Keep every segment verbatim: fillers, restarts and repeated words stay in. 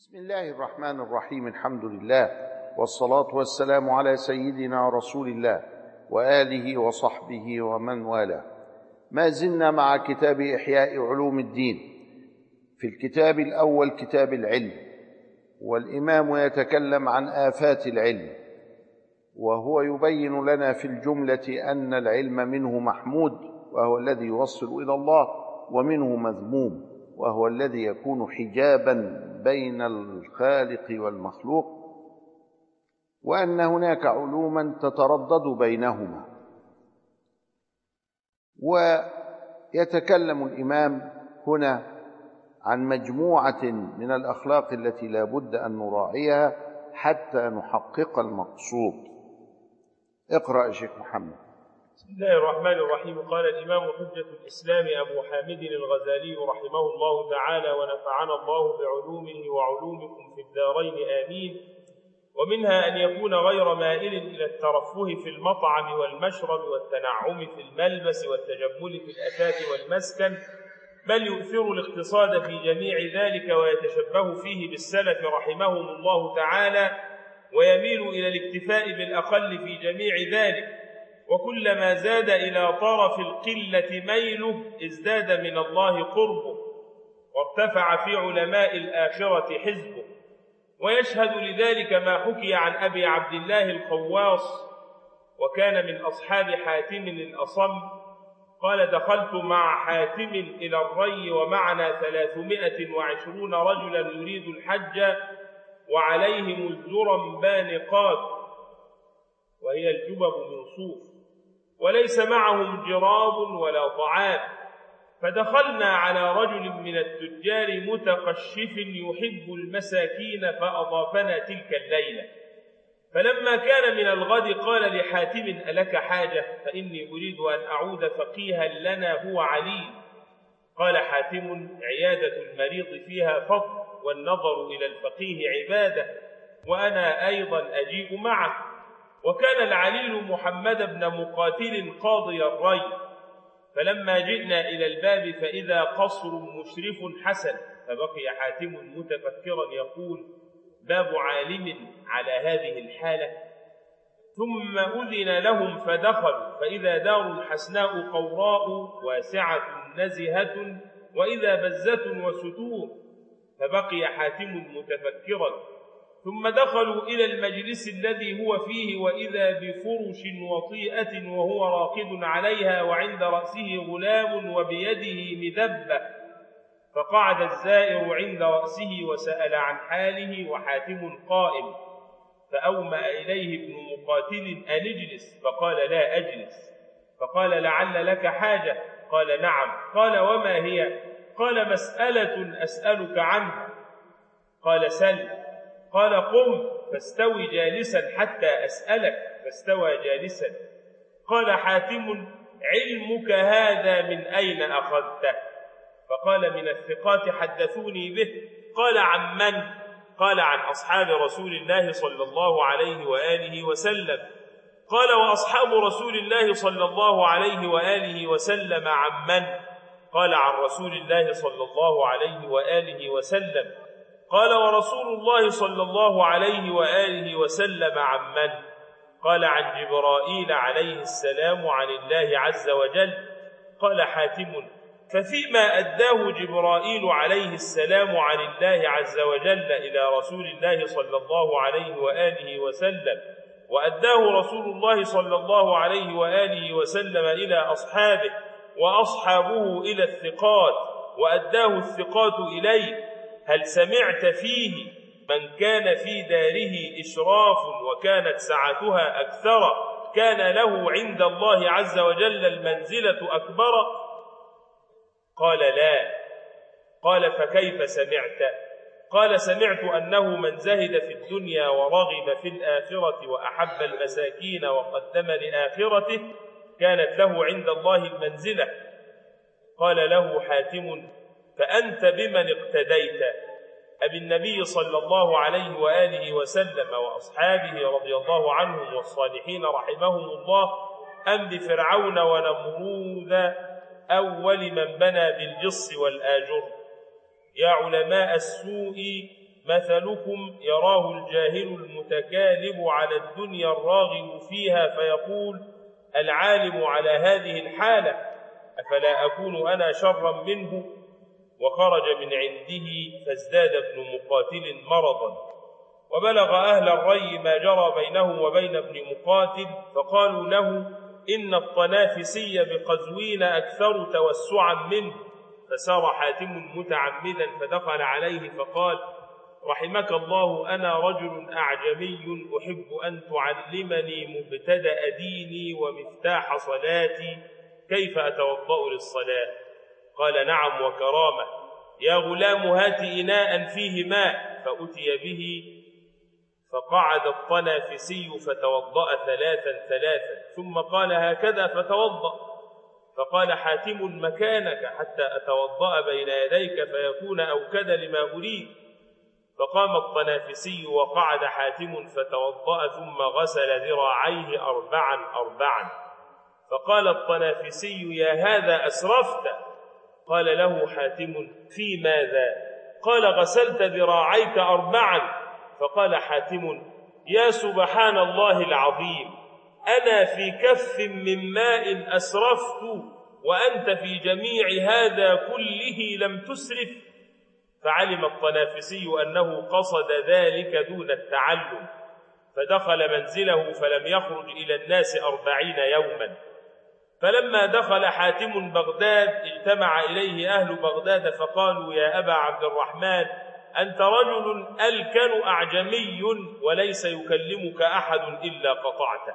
بسم الله الرحمن الرحيم. الحمد لله والصلاة والسلام على سيدنا رسول الله وآله وصحبه ومن والاه. ما زلنا مع كتاب إحياء علوم الدين. في الكتاب الأول كتاب العلم، والإمام يتكلم عن آفات العلم، وهو يبين لنا في الجملة أن العلم منه محمود وهو الذي يوصل إلى الله، ومنه مذموم وهو الذي يكون حجابا بين الخالق والمخلوق، وأن هناك علوما تتردد بينهما. ويتكلم الإمام هنا عن مجموعة من الأخلاق التي لا بد أن نراعيها حتى نحقق المقصود. اقرأ يا شيخ محمد. بسم الله الرحمن الرحيم. قال الإمام حجة الإسلام أبو حامد الغزالي رحمه الله تعالى ونفعنا الله بعلومه وعلومكم في الدارين آمين. ومنها أن يكون غير مائل إلى الترفه في المطعم والمشرب والتنعم في الملبس والتجمل في الأثاث والمسكن، بل يؤثر الاقتصاد في جميع ذلك ويتشبه فيه بالسلف رحمهم الله تعالى، ويميل إلى الاكتفاء بالأقل في جميع ذلك. وكلما زاد إلى طرف القلة ميله ازداد من الله قربه، وارتفع في علماء الآخرة حزبه. ويشهد لذلك ما حكي عن أبي عبد الله الخواص، وكان من أصحاب حاتم الأصم، قال: دخلت مع حاتم إلى الري ومعنا ثلاثمائة وعشرون رجلا يريد الحج وعليهم الزرم بانقات، وهي الجبب من صوف، وليس معهم جراب ولا طعام. فدخلنا على رجل من التجار متقشف يحب المساكين فأضافنا تلك الليلة. فلما كان من الغد قال لحاتم: ألك حاجة؟ فإني أريد أن أعود فقيها لنا هو عليم. قال حاتم: عيادة المريض فيها فضل، والنظر إلى الفقيه عبادة، وأنا أيضا أجيء معه. وكان العليل محمد بن مقاتل قاضي الري. فلما جئنا إلى الباب فإذا قصر مشرف حسن، فبقي حاتم متفكرا يقول: باب عالم على هذه الحالة؟ ثم أذن لهم فدخلوا، فإذا دار حسناء قوراء واسعة نزهة، وإذا بزة وستور. فبقي حاتم متفكرا. ثم دخلوا إلى المجلس الذي هو فيه، وإذا بفرش وطيئة وهو راقد عليها، وعند رأسه غلام وبيده مذبة. فقعد الزائر عند رأسه وسأل عن حاله وحاتم قائم. فأومأ إليه ابن مقاتل أن اجلس، فقال: لا أجلس. فقال: لعل لك حاجة؟ قال: نعم. قال: وما هي؟ قال: مسألة أسألك عنها. قال: سل. قال: قم فاستوي جالسا حتى أسألك. فاستوى جالسا. قال حاتم: علمك هذا من أين أخذته؟ فقال: من الثقات حدثوني به. قال: عن من؟ قال: عن أصحاب رسول الله صلى الله عليه وآله وسلم. قال: وأصحاب رسول الله صلى الله عليه وآله وسلم عن من؟ قال: عن رسول الله صلى الله عليه وآله وسلم. قال: ورسول الله صلى الله عليه وآله وسلم عن من؟ قال: عن جبرائيل عليه السلام عن الله عز وجل. قال حاتم: ففيما أداه جبرائيل عليه السلام عن الله عز وجل إلى رسول الله صلى الله عليه وآله وسلم، وأداه رسول الله صلى الله عليه وآله وسلم إلى أصحابه، وأصحابه إلى الثقات، وأداه الثقات إليه، هل سمعت فيه من كان في داره إشراف وكانت سعتها أكثر كان له عند الله عز وجل المنزلة أكبر؟ قال: لا. قال: فكيف سمعت؟ قال: سمعت أنه من زهد في الدنيا ورغب في الآخرة وأحب المساكين وقدم لآخرته كانت له عند الله المنزلة. قال له حاتم: فأنت بمن اقتديت؟ أبي النبي صلى الله عليه وآله وسلم وأصحابه رضي الله عنهم والصالحين رحمهم الله، أم بفرعون ونمرود أول من بنى بالجص والآجر؟ يا علماء السوء مثلكم يراه الجاهل المتكالب على الدنيا الراغب فيها فيقول العالم على هذه الحالة أفلا أكون أنا شرا منه؟ وخرج من عنده فازداد ابن مقاتل مرضا، وبلغ أهل الري ما جرى بينه وبين ابن مقاتل، فقالوا له إن الطنافسي بقزوين أكثر توسعا منه. فسار حاتم متعمدا فدخل عليه فقال رحمك الله، أنا رجل أعجمي أحب أن تعلمني مبتدأ ديني ومفتاح صلاتي، كيف أتوضأ للصلاة؟ قال نعم وكرامة، يا غلام هات إناء فيه ماء، فأتي به فقعد الطنافسي فتوضأ ثلاثا ثلاثا، ثم قال هكذا فتوضأ. فقال حاتم مكانك حتى أتوضأ بين يديك فيكون أوكد لما أريد. فقام الطنافسي وقعد حاتم فتوضأ ثم غسل ذراعيه أربعا أربعا. فقال الطنافسي يا هذا أسرفت. قال له حاتم في ماذا؟ قال غسلت ذراعيك أربعا. فقال حاتم يا سبحان الله العظيم، أنا في كف من ماء أسرفت وأنت في جميع هذا كله لم تسرف. فعلم الطنافسي أنه قصد ذلك دون التعلم، فدخل منزله فلم يخرج إلى الناس أربعين يوما. فلما دخل حاتم بغداد اجتمع إليه أهل بغداد فقالوا يا أبا عبد الرحمن، أنت رجل ألكن أعجمي وليس يكلمك أحد إلا قطعته.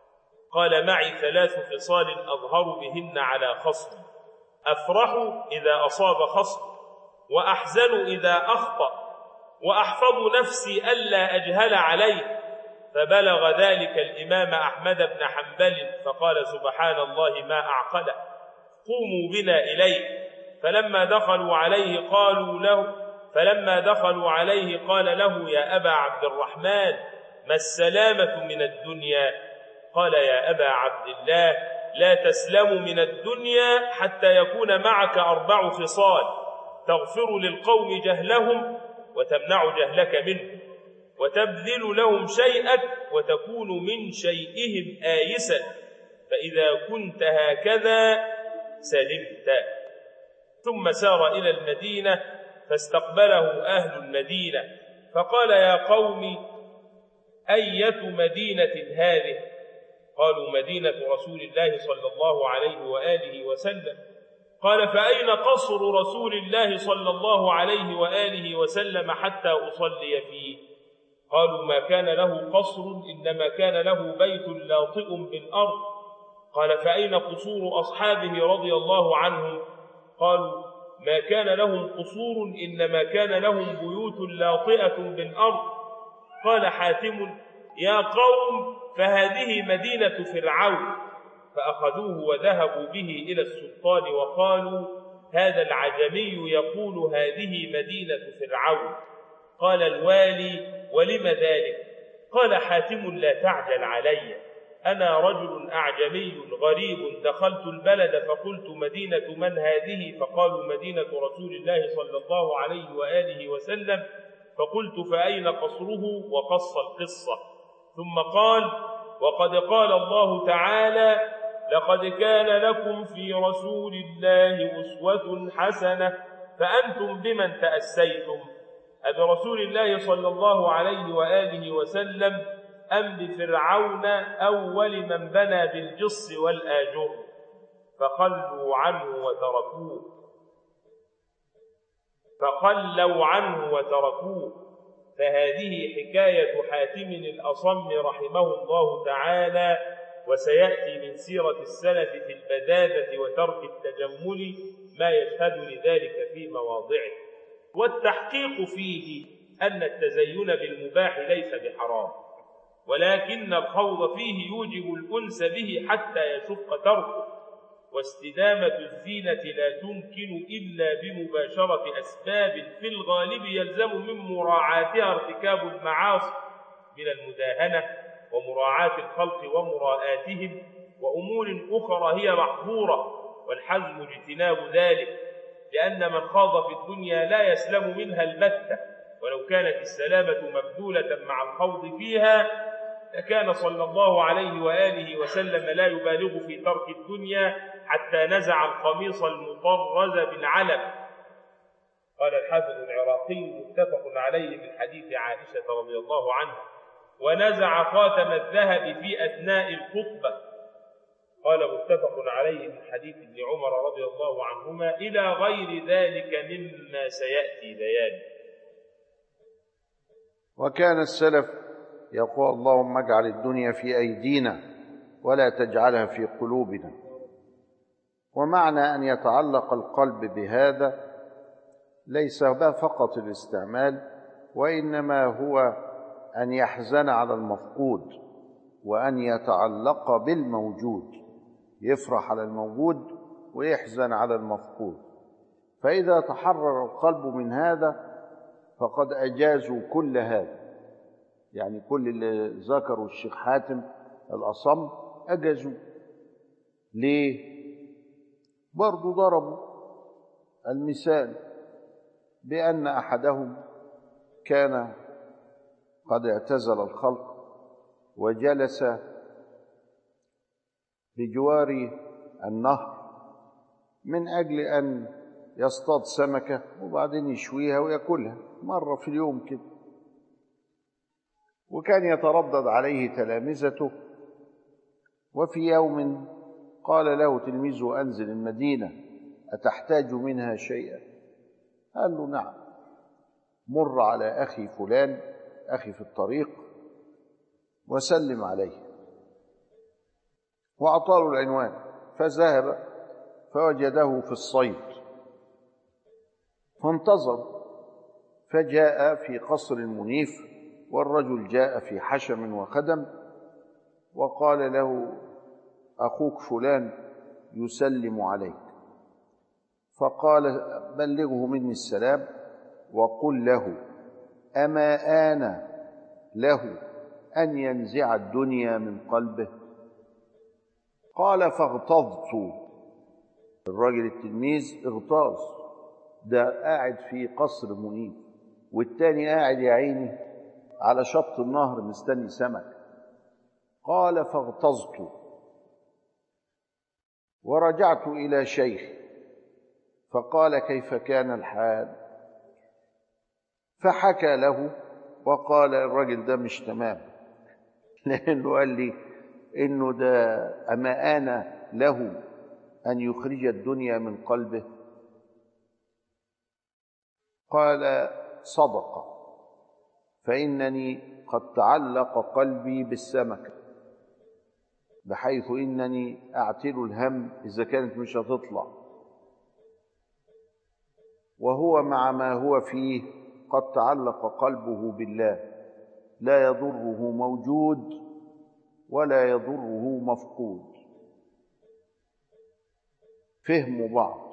قال معي ثلاث خصال أظهر بهن على خصم، أفرح إذا أصاب خصم، وأحزن إذا أخطأ، وأحفظ نفسي ألا أجهل عليه. فبلغ ذلك الإمام أحمد بن حنبل فقال سبحان الله ما أعقله، قوموا بنا إليه. فلما دخلوا عليه قالوا له فلما دخلوا عليه قال له يا أبا عبد الرحمن ما السلامة من الدنيا؟ قال يا أبا عبد الله لا تسلم من الدنيا حتى يكون معك أربع خصال، تغفر للقوم جهلهم وتمنع جهلك منه، وتبذل لهم شيئك وتكون من شيئهم آيسا، فإذا كنت هكذا سلمت. ثم سار إلى المدينة فاستقبله أهل المدينة فقال يا قوم أية مدينة هذه؟ قالوا مدينة رسول الله صلى الله عليه وآله وسلم. قال فأين قصر رسول الله صلى الله عليه وآله وسلم حتى أصلي فيه؟ قالوا ما كان له قصر إنما كان له بيت لاطئ بالأرض. قال فأين قصور أصحابه رضي الله عنهم؟ قالوا ما كان لهم قصور إنما كان لهم بيوت لاطئة بالأرض. قال حاتم يا قوم فهذه مدينة فرعون. فأخذوه وذهبوا به إلى السلطان وقالوا هذا العجمي يقول هذه مدينة فرعون. قال الوالي ولم ذلك؟ قال حاتم لا تعجل علي، أنا رجل أعجمي غريب دخلت البلد فقلت مدينة من هذه؟ فقالوا مدينة رسول الله صلى الله عليه وآله وسلم. فقلت فأين قصره؟ وقص القصة. ثم قال وقد قال الله تعالى لقد كان لكم في رسول الله أسوة حسنة، فأنتم بمن تأسيتم؟ أبرسول الله صلى الله عليه وآله وسلم أم بفرعون أول من بنى بالجص والآجر؟ فخلوا عنه وتركوه فخلوا عنه وتركوه. فهذه حكاية حاتم الأصم رحمه الله تعالى، وسيأتي من سيرة السلف في البدادة وترك التجمل ما يشهد لذلك في مواضعه. والتحقيق فيه أن التزين بالمباح ليس بحرام، ولكن الخوض فيه يوجب الأنس به حتى يشق تركه، واستدامة الزينة لا تمكن إلا بمباشرة أسباب في الغالب يلزم من مراعاتها ارتكاب المعاصي من المداهنة ومراعاة الخلق ومراءاتهم وأمور أخرى هي محظورة، والحزم اجتناب ذلك، لأن من خاض في الدنيا لا يسلم منها البتة، ولو كانت السلامة مبذولة مع الخوض فيها لكان صلى الله عليه وآله وسلم لا يبالغ في ترك الدنيا حتى نزع القميص المطرز بالعلم. قال الحافظ العراقي متفق عليه من حديث عائشة رضي الله عنها: ونزع خاتم الذهب في أثناء الخطبة. قال متفق عليه من حديث ابن عمر رضي الله عنهما إلى غير ذلك مما سيأتي بيانه. وكان السلف يقول: اللهم اجعل الدنيا في أيدينا ولا تجعلها في قلوبنا. ومعنى أن يتعلق القلب بهذا ليس فقط الاستعمال، وإنما هو أن يحزن على المفقود وأن يتعلق بالموجود، يفرح على الموجود ويحزن على المفقود. فإذا تحرر القلب من هذا فقد أجازوا كل هذا، يعني كل اللي ذكروا الشيخ حاتم الأصم أجازوا. ليه؟ برضو ضربوا المثال بأن أحدهم كان قد اعتزل الخلق وجلس بجوار النهر من أجل أن يصطاد سمكة وبعدين يشويها ويأكلها مرة في اليوم كده. وكان يتردد عليه تلامذته، وفي يوم قال له تلميذه: أنزل المدينة أتحتاج منها شيئا؟ قال له: نعم، مر على أخي فلان أخي في الطريق وسلم عليه. وأعطاه العنوان، فذهب فوجده في الصيد فانتظر، فجاء في قصر منيف، والرجل جاء في حشم وخدم، وقال له: أخوك فلان يسلم عليك. فقال: بلغه مني السلام وقل له أما آن له أن ينزع الدنيا من قلبه؟ قال: فاغتظت. الراجل التلميذ اغتاظ، ده قاعد في قصر منيف والتاني قاعد يا عيني على شط النهر مستني سمك. قال: فاغتظت ورجعت إلى شيخي فقال: كيف كان الحال؟ فحكى له، وقال: الرجل ده مش تمام، لأنه قال لي إنه ده أما آن له أن يخرج الدنيا من قلبه. قال: صدق، فإنني قد تعلق قلبي بالسمكة بحيث إنني أعتل الهم إذا كانت مش هتطلع، وهو مع ما هو فيه قد تعلق قلبه بالله، لا يضره موجود ولا يضره مفقود. فهموا بعض.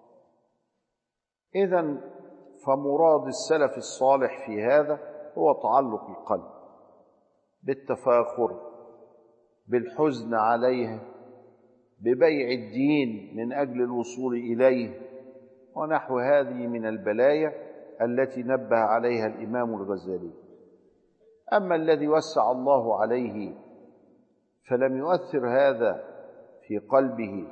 إذن فمراد السلف الصالح في هذا هو تعلق القلب بالتفاخر، بالحزن عليه، ببيع الدين من أجل الوصول إليه، ونحو هذه من البلايا التي نبه عليها الإمام الغزالي. أما الذي وسع الله عليه فلم يؤثر هذا في قلبه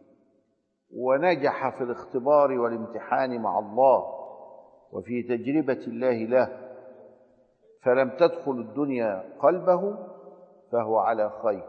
ونجح في الاختبار والامتحان مع الله وفي تجربة الله له، فلم تدخل الدنيا قلبه، فهو على خير.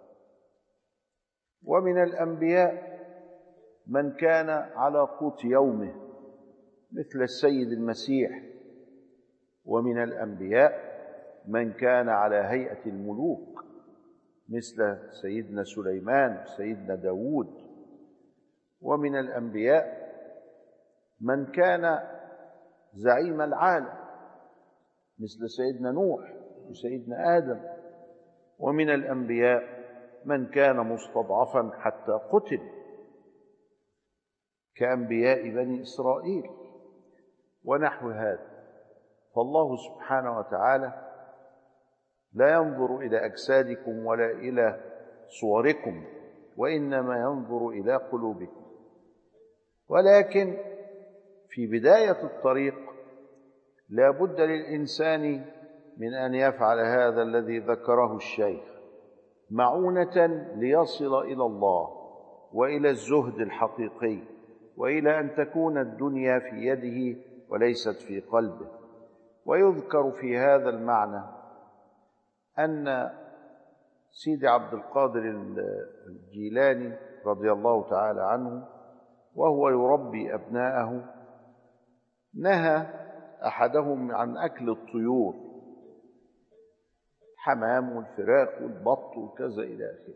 ومن الأنبياء من كان على قوت يومه مثل السيد المسيح، ومن الأنبياء من كان على هيئة الملوك مثل سيدنا سليمان سيدنا داود، ومن الأنبياء من كان زعيم العالم مثل سيدنا نوح وسيدنا آدم، ومن الأنبياء من كان مستضعفا حتى قتل كأنبياء بني إسرائيل ونحو هذا. فالله سبحانه وتعالى لا ينظر إلى أجسادكم ولا إلى صوركم، وإنما ينظر إلى قلوبكم. ولكن في بداية الطريق لا بد للإنسان من أن يفعل هذا الذي ذكره الشيخ معونة ليصل إلى الله وإلى الزهد الحقيقي وإلى أن تكون الدنيا في يده وليست في قلبه. ويذكر في هذا المعنى أن سيدي عبد القادر الجيلاني رضي الله تعالى عنه وهو يربي أبناءه نهى أحدهم عن أكل الطيور، الحمام والفراخ والبط وكذا إلى آخره.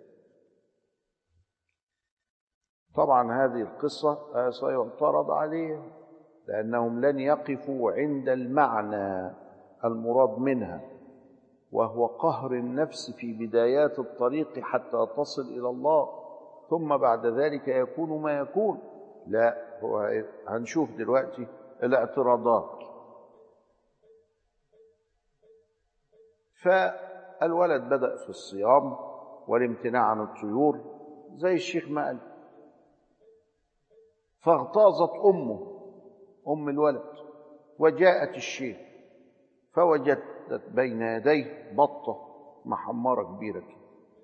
طبعا هذه القصة سيعترض عليها لأنهم لن يقفوا عند المعنى المراد منها، وهو قهر النفس في بدايات الطريق حتى تصل إلى الله، ثم بعد ذلك يكون ما يكون. لا، هو هنشوف دلوقتي الاعتراضات. فالولد بدأ في الصيام والامتناع عن الطيور زي الشيخ ما قال، فاغتاظت أمه أم الولد وجاءت الشيخ فوجدت بين يديه بطة محمرة كبيرة كده.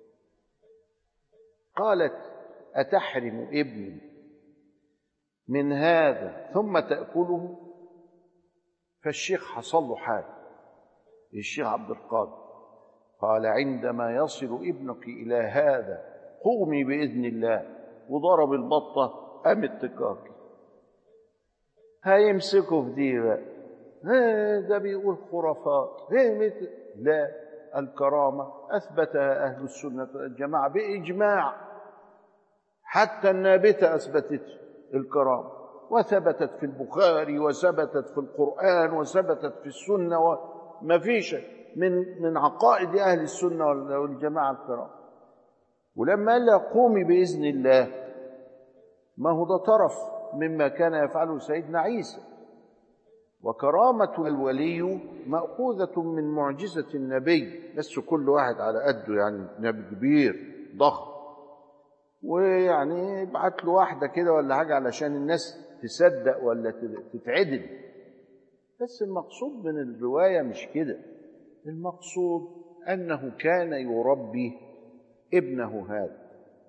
قالت: أتحرم ابني من هذا ثم تأكله؟ فالشيخ حصل له حاجة، الشيخ عبد القادر قال: عندما يصل ابنك إلى هذا قومي بإذن الله، وضرب البطة قامت تكاكي. هيمسكوا في دي بقى، ده بيقول خرافات. لا، الكرامة أثبتها أهل السنة والجماعة بإجماع، حتى النابتة أثبتت الكرامة، وثبتت في البخاري وثبتت في القرآن وثبتت في السنة، وما فيش من من عقائد أهل السنة والجماعة الكرامة. ولما قال لها قومي بإذن الله، ما هو ده طرف مما كان يفعله سيدنا عيسى. وكرامة الولي مأخوذة من معجزة النبي، بس كل واحد على قده، يعني نبي كبير ضخم، ويعني يبعت له واحدة كده ولا حاجة علشان الناس تصدق ولا تتعدل. بس المقصود من الرواية مش كده، المقصود أنه كان يربي ابنه هذا،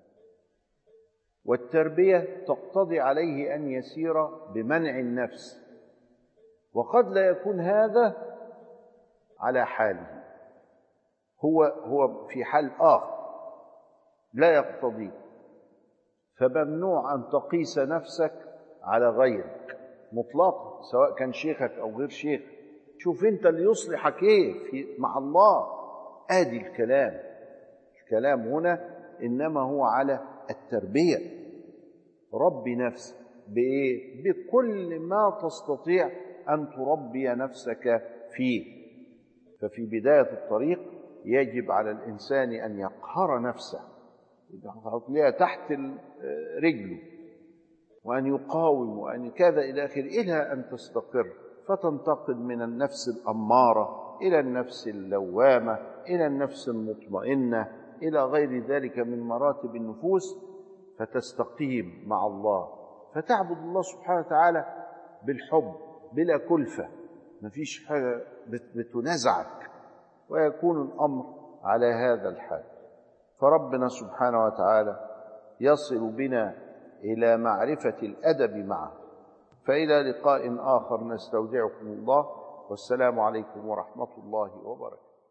والتربية تقتضي عليه أن يسير بمنع النفس، وقد لا يكون هذا على حاله، هو هو في حال آخر لا يقتضي. فممنوع أن تقيس نفسك على غيرك مطلقا، سواء كان شيخك أو غير شيخ. شوف أنت اللي يصلحك إيه في مع الله. آدي الكلام، الكلام هنا إنما هو على التربية. ربي نفسك بإيه؟ بكل ما تستطيع أن تربي نفسك فيه. ففي بداية الطريق يجب على الإنسان أن يقهر نفسه، يحط لها تحت رجله، وأن يقاوم وأن كذا إلى آخره، إلى أن تستقر فتنتقل من النفس الأمارة إلى النفس اللوامة إلى النفس المطمئنة إلى غير ذلك من مراتب النفوس، فتستقيم مع الله، فتعبد الله سبحانه وتعالى بالحب بلا كلفة، ما فيش حاجة بتنازعك، ويكون الأمر على هذا الحال. فربنا سبحانه وتعالى يصل بنا إلى معرفة الأدب معه. فإلى لقاء آخر نستودعكم الله، والسلام عليكم ورحمة الله وبركاته.